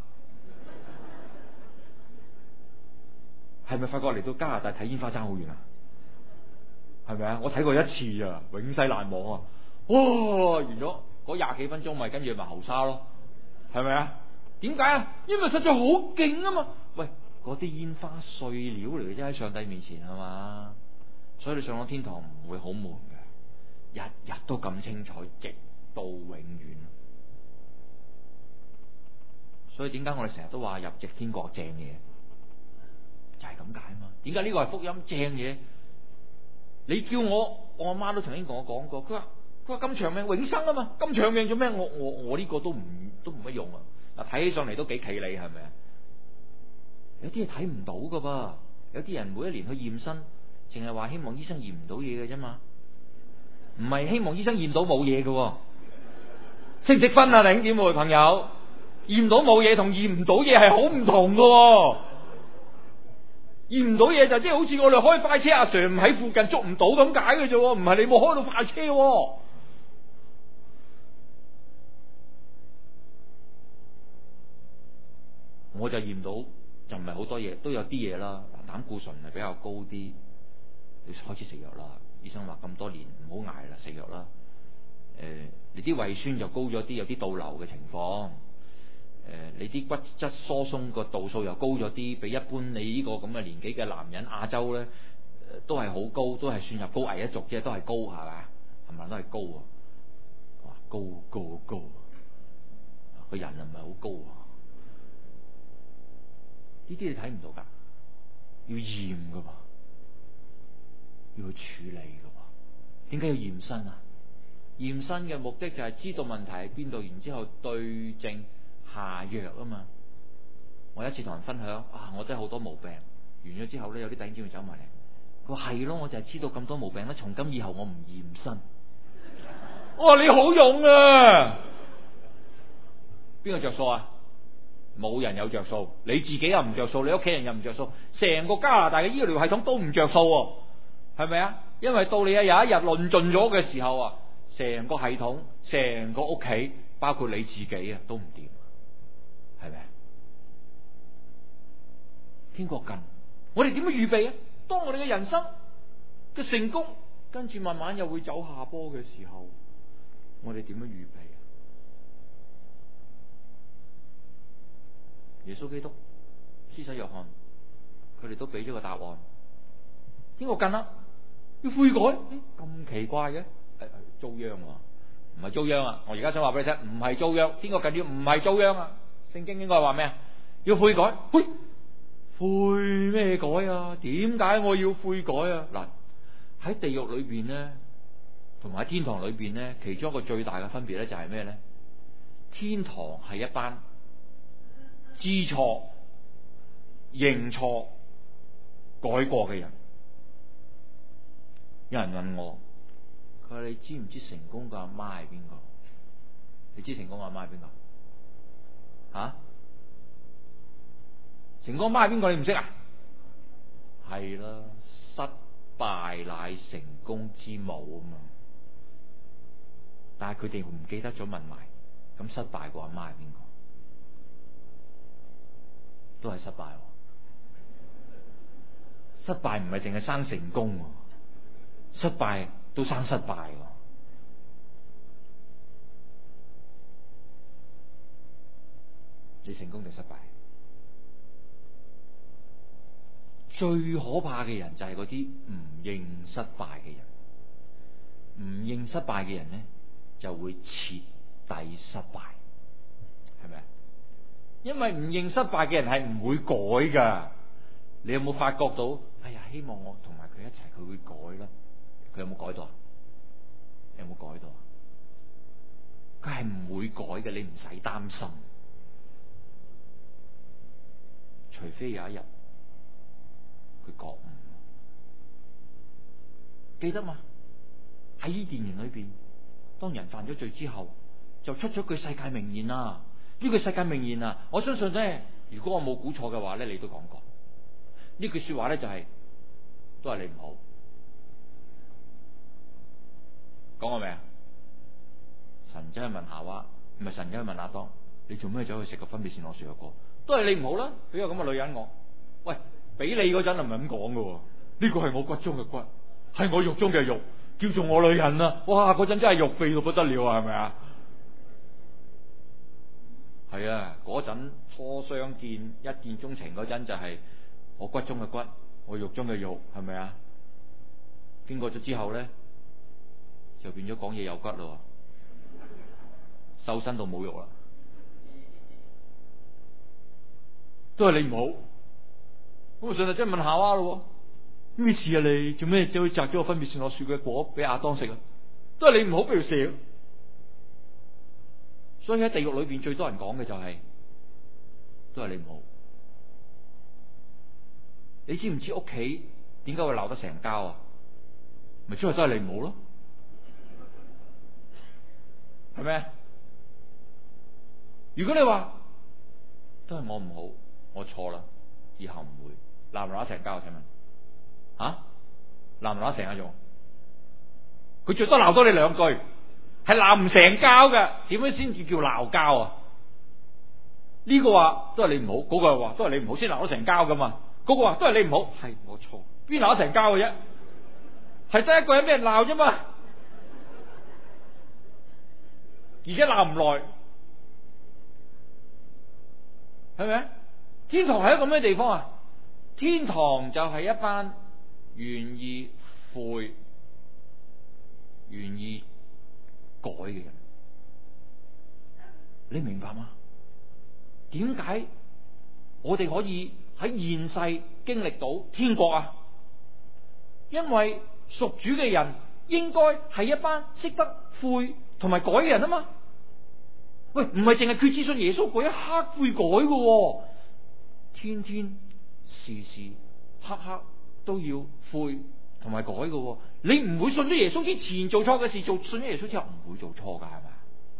係咪發覺嚟到加拿大睇煙花爭好遠啊？係咪啊？我睇過一次啊，永世難忘啊！哇，完咗嗰廿幾分鐘，咪跟住咪後沙咯，係咪啊？點解啊？因為實在好勁啊嘛！喂，嗰啲煙花碎料嚟嘅啫，喺上帝面前係嘛？所以你上到天堂唔會好悶嘅，日日都咁精彩，直到永遠。所以點解我哋成日都話入籍天國正嘢，就係咁解啊嘛？點解呢個係福音正嘢？你叫我，我阿媽都曾經同我講過，佢話佢話咁長命永生啊嘛，咁長命做咩？我我我呢個都唔都唔乜用啊！嗱，睇起上嚟都幾企理，係咪啊？有啲嘢睇唔到噶噃，有啲人每一年去驗身，淨係話希望醫生驗唔到嘢嘅啫嘛，唔係希望醫生驗到冇嘢嘅，識唔識分啊？弟兄姊妹朋友，驗到冇嘢同驗唔到嘢係好唔同嘅，驗唔到嘢就即係好似我哋開快車，阿 Sir 唔喺附近捉唔到咁解嘅啫，唔係你冇開到快車。我就驗到就唔係好多嘢，都有啲嘢啦，膽固醇係比較高啲，你開始食藥啦。醫生話咁多年唔好挨啦，食藥啦。誒、呃，你啲胃酸就高咗啲，有啲倒流嘅情況。誒、呃，你啲骨質疏鬆個度數又高咗啲，比一般你呢個咁嘅年紀嘅男人亞洲咧、呃，都係好高，都係算入高危一族啫，都係高係嘛？係咪都係高啊？哇，高高高，個人又唔係好高啊！呢啲你睇唔到噶，要驗噶噃，要去處理噶噃。點解要驗身啊？驗身嘅目的就係知道問題喺邊度，然之後對症下藥啊嘛。我有一次同人分享啊，我真係好多毛病。完咗之後咧，有啲弟兄姊妹走埋嚟，佢話係咯，我就係知道咁多毛病咧，從今以後我唔驗身。我話你好勇啊！邊個着數啊？冇人有着數，你自己又唔着數，你屋企人又唔着數，成個加拿大嘅醫療系統都唔着數，係咪啊？因為到你啊有一日論盡咗嘅時候啊，成個系統、成個屋企，包括你自己啊，都唔掂，係咪啊？天國近，我哋點樣預備啊？當我哋嘅人生嘅成功，跟住慢慢又會走下坡嘅時候，我哋點樣預備？耶穌基督、施洗約翰，佢哋都俾咗個答案。天國近啦，要悔改，咁奇怪嘅，遭殃啊，唔係遭殃啊！我而家想話俾你聽，唔係遭殃，天國近要唔係遭殃啊！聖經應該話咩啊？要悔改，悔悔咩改啊？點解我要悔改啊？嗱，喺地獄裏邊咧，同埋喺天堂裏邊咧，其中一個最大嘅分別咧就係咩咧？天堂係一班知錯、認錯、改過嘅人。有人問我，佢話你知唔知成功嘅阿媽係邊個？你知成功嘅阿媽係邊個？吓？成功阿媽係邊個？你唔識啊？係啦，失敗乃成功之母啊嘛。但係佢哋唔記得咗問埋，咁失敗個阿媽係邊個？都係失敗，失敗唔係淨係生成功，失敗都生失敗。你成功定失敗？最可怕嘅人就係嗰啲唔認失敗嘅人，唔認失敗嘅人咧就會徹底失敗，係咪啊？ 因為唔認失敗嘅人係唔會改噶。你有冇發覺到？哎呀，希望我同埋佢一齊，佢會改啦。佢有冇改到啊？有冇改到啊？佢係唔會改嘅，你唔使擔心。除非有一日佢覺悟，記得嘛？喺伊甸園裏邊，當人犯咗罪之後，就出咗句世界名言啊！呢句世界名言啊，我相信咧，如果我冇估錯嘅話咧，你都講過呢句說話咧，就係、是、都係你唔好。講過未啊？神真係問夏娃，唔係神真係問亞當，你做咩走去食個分別善惡樹嘅果？都係你唔好啦，俾個咁嘅女人我。喂，俾你嗰陣係唔係咁講嘅？呢個係我骨中嘅骨，係我肉中嘅肉，叫做我女人啊！哇，嗰陣真係肉肥到不得了啊，係咪啊？係啊，嗰陣初相見一見鍾情嗰陣就係我骨中嘅骨，我肉中嘅肉，係咪啊？經過咗之後咧，就變咗講嘢有骨咯，瘦身到冇肉啦，都係你唔好。咁啊，上帝真係問夏娃咯，咩事啊你？做咩走去摘咗個分別善惡樹嘅果俾亞當食啊？都係你唔好俾佢食。所以喺地獄裏邊最多人講嘅就係、是，都係你唔好。你知唔知屋企點解會鬧得成交啊？咪即係都係你唔好咯，係咪？如果你話都係我唔好，我錯啦，以後唔會鬧唔鬧得成交啊？請問吓鬧唔鬧得成啊？仲佢最多鬧多你兩句。係鬧唔成交嘅，點樣先至叫鬧交啊？呢、這個話都係你唔好，嗰、那個話都係你唔好，先鬧得成交噶嘛？嗰、那個話都係你唔好，係我錯，邊鬧得成交嘅啫？係得一個人俾人鬧啫嘛，而且鬧唔耐，係咪？天堂係一個咩地方啊？天堂就係一班願意悔、願意改嘅人，你明白嗎？點解我哋可以喺現世經歷到天國啊？因為屬主嘅人應該係一班識得悔同埋改嘅人啊嘛。喂，唔係淨係決志信耶穌嗰一刻悔改嘅，天天時時刻刻都要悔同埋改嘅。你唔會信咗耶穌之前做錯嘅事，做信咗耶穌之後唔會做錯噶，係咪？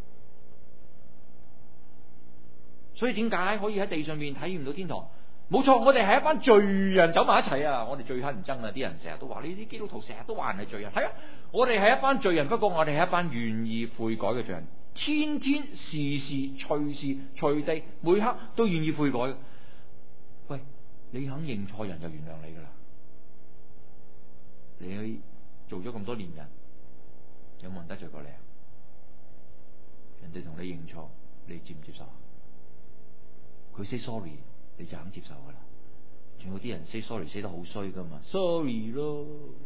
所以點解可以喺地上面體驗到天堂？冇錯，我哋係一班罪人走埋一齊啊！我哋最乞人憎啊！啲人成日都話呢啲基督徒成日都話人係罪人，係啊！我哋係一班罪人，不過我哋係一班願意悔改嘅罪人，天天時時隨時隨地每刻都願意悔改。喂，你肯認錯人就原諒你噶啦，你做咗咁多年人，有冇人得罪過你啊？人哋同你認錯，你接唔接受？佢 say sorry， 你就肯接受噶啦。仲有啲人 say sorry say 得好衰噶嘛 ，sorry 咯。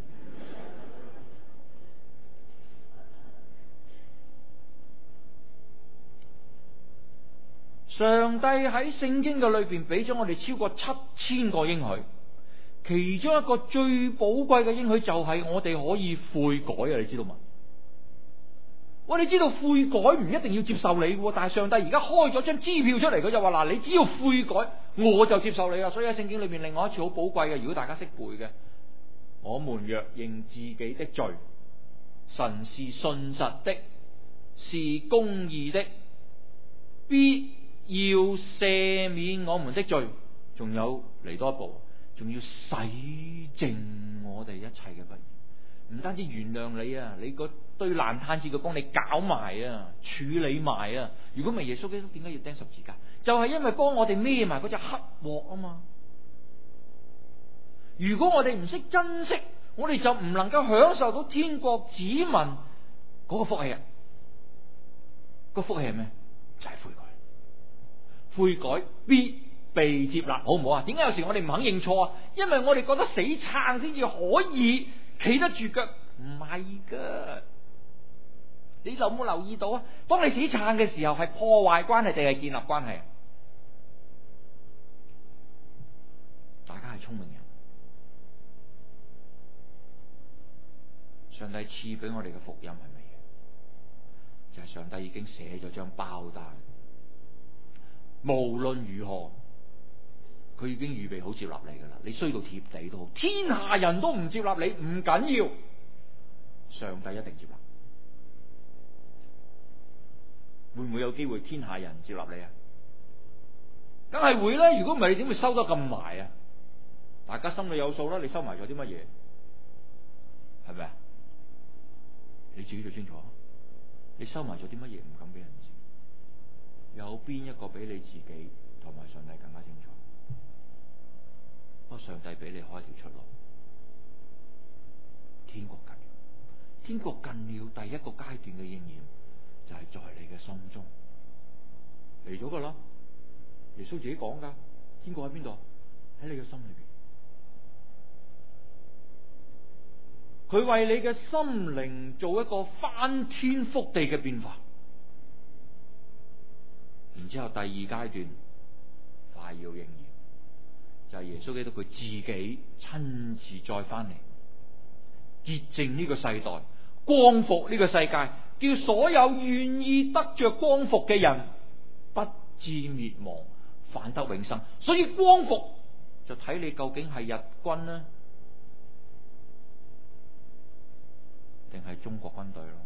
上帝喺聖經嘅裏邊俾咗我哋超過七千個應許，其中一個最寶貴嘅應許就係我哋可以悔改啊！你知道嘛？喂，你知道悔改唔一定要接受你，但係上帝而家開咗張支票出嚟，佢就話嗱，你只要悔改，我就接受你啦。所以喺聖經裏邊，另外一次好寶貴嘅，如果大家識背嘅，我們若認自己的罪，神是信實的，是公義的，必要赦免我們的罪，仲有嚟多一步，仲要洗淨我哋一切嘅不義。唔單止原諒你啊，你個堆爛攤子嘅幫你搞埋啊，處理埋啊。如果唔係耶穌基督，點解要釘十字架？就係因為幫我哋孭埋嗰隻黑鑊啊嘛。如果我哋唔識珍惜，我哋就唔能夠享受到天國子民嗰個福氣啊。個福氣係咩？就係悔改。悔改必被接納，好唔好啊？點解有時我哋唔肯認錯啊？因為我哋覺得死撐先至可以企得住腳，唔係噶。你有冇留意到啊？當你死撐嘅時候，係破壞關係定係建立關係啊？ 聰明人。上帝賜俾我哋嘅福音係乜嘢？就係、是、上帝已經寫咗張包單，無論如何，佢已經預備好接納你噶啦。你衰到貼地都好，天下人都唔接納你唔緊要，上帝一定接納。會唔會有機會天下人接納你啊？梗係會啦！如果唔係，你點會收得咁埋啊？大家心裏有數啦，你收埋咗啲乜嘢？係咪啊？你自己最清楚。你收埋咗啲乜嘢唔敢俾人知？有邊一個比你自己同埋上帝更加清楚？不過上帝俾你開條出路。天國近了，天國近了，第一個階段嘅應驗就係在你嘅心中嚟咗噶啦。耶穌自己講噶，天國喺邊度？喺你嘅心裏邊。佢為你嘅心靈做一個翻天覆地嘅變化。然之後第二階段快要應驗，就係、是、耶穌基督佢自己親自再翻嚟，潔淨呢個世代，光復呢個世界，叫所有願意得着光復嘅人不至滅亡，反得永生。所以光復就睇你究竟係日軍呢，定係中國軍隊咯？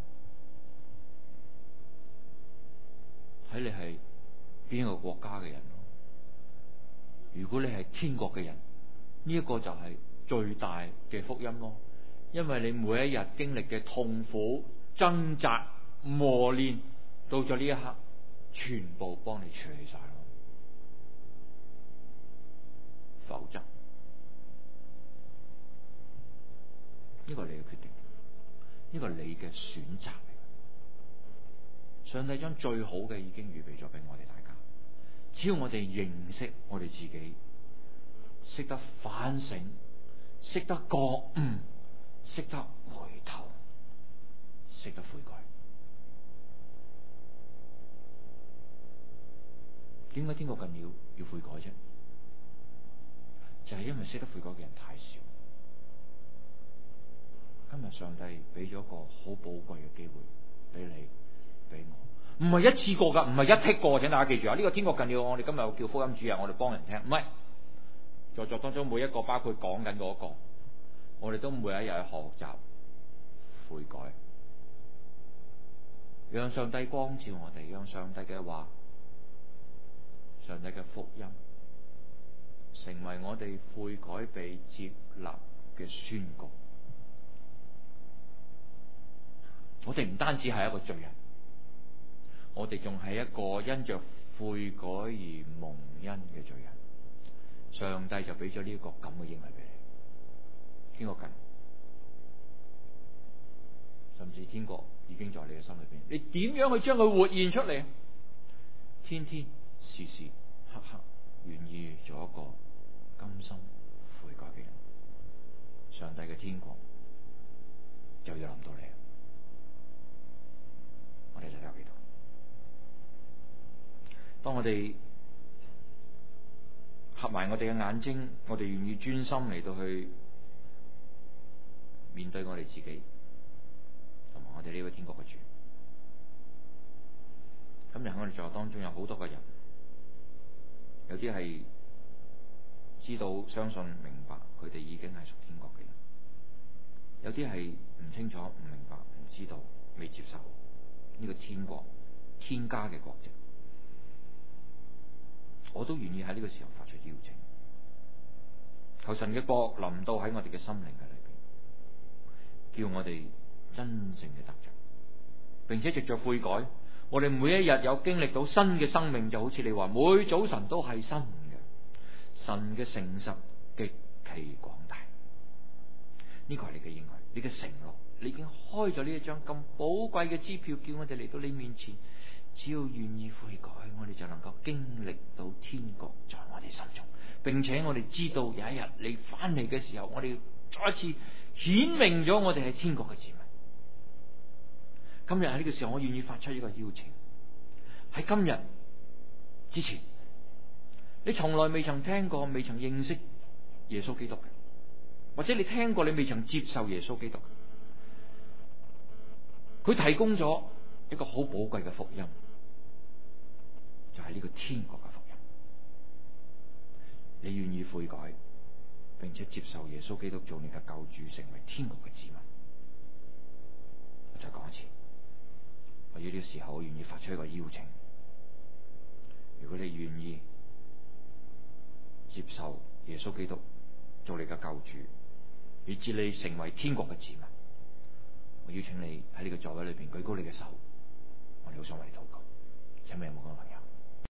睇你係邊個國家嘅人咯？如果你係天國嘅人，呢一個就係最大嘅福音咯。因為你每一日經歷嘅痛苦、掙扎、磨練，到咗呢一刻，全部幫你處理晒咯。否則，呢個係你嘅決定，呢個係你嘅選擇嚟。上帝將最好嘅已經預備咗俾我哋大家，只要我哋認識我哋自己，識得反省，識得覺悟，識得回頭，識得悔改。點解天國近了要悔改啫？就係因為識得悔改嘅人太少。今日上帝俾咗個好寶貴嘅機會俾你，俾我，唔係一次過噶，唔係一剔過。請大家記住啊！呢個天國近了，我哋今日叫福音主日，我哋幫人聽，唔係在座當中每一個，包括講緊嗰個，我哋都每一日去學習悔改，讓上帝光照我哋，讓上帝嘅話、上帝嘅福音成為我哋悔改被接納嘅宣告。我哋唔單止係一個罪人，我哋仲係一個因着悔改而蒙恩嘅罪人。上帝就俾咗呢一個咁嘅應許俾你，天國近，甚至天國已經在你嘅心裏邊。你點樣去將佢活現出嚟？天天時時刻刻願意做一個甘心悔改嘅人，上帝嘅天國就要臨到你。我哋就有幾多？當我哋合埋我哋嘅眼睛，我哋願意專心嚟到去面對我哋自己，同埋我哋呢位天國嘅主。今日喺我哋座當中有好多個人，有啲係知道、相信、明白，佢哋已經係屬天國嘅人；有啲係唔清楚、唔明白、唔知道、未接受呢個天國、天家嘅國籍。我都願意喺呢個時候發出邀請，求神嘅國臨到喺我哋嘅心靈嘅裏邊，叫我哋真正嘅得着，並且藉着悔改，我哋每一日有經歷到新嘅生命，就好似你話每早晨都係新嘅。神嘅誠實極其廣大，呢個係你嘅應許，你嘅承諾，你已經開咗呢一張咁寶貴嘅支票，叫我哋嚟到你面前。只要願意悔改，我哋就能夠經歷到天國在我哋心中，並且我哋知道有一日你翻嚟嘅時候，我哋再一次顯明咗我哋係天國嘅子民。今日喺呢個時候，我願意發出一個邀請，喺今日之前，你從來未曾聽過、未曾認識耶穌基督嘅，或者你聽過你未曾接受耶穌基督，佢提供咗一個好寶貴嘅福音，就係呢個天國嘅福音。你願意悔改，並且接受耶穌基督做你嘅救主，成為天國嘅子民？我再講一次，我要呢個時候我願意發出一個邀請。如果你願意接受耶穌基督做你嘅救主，以致你成為天國嘅子民，我邀請你喺呢個座位裏邊舉高你嘅手，我哋好想為你禱告。請問有冇咁嘅朋友？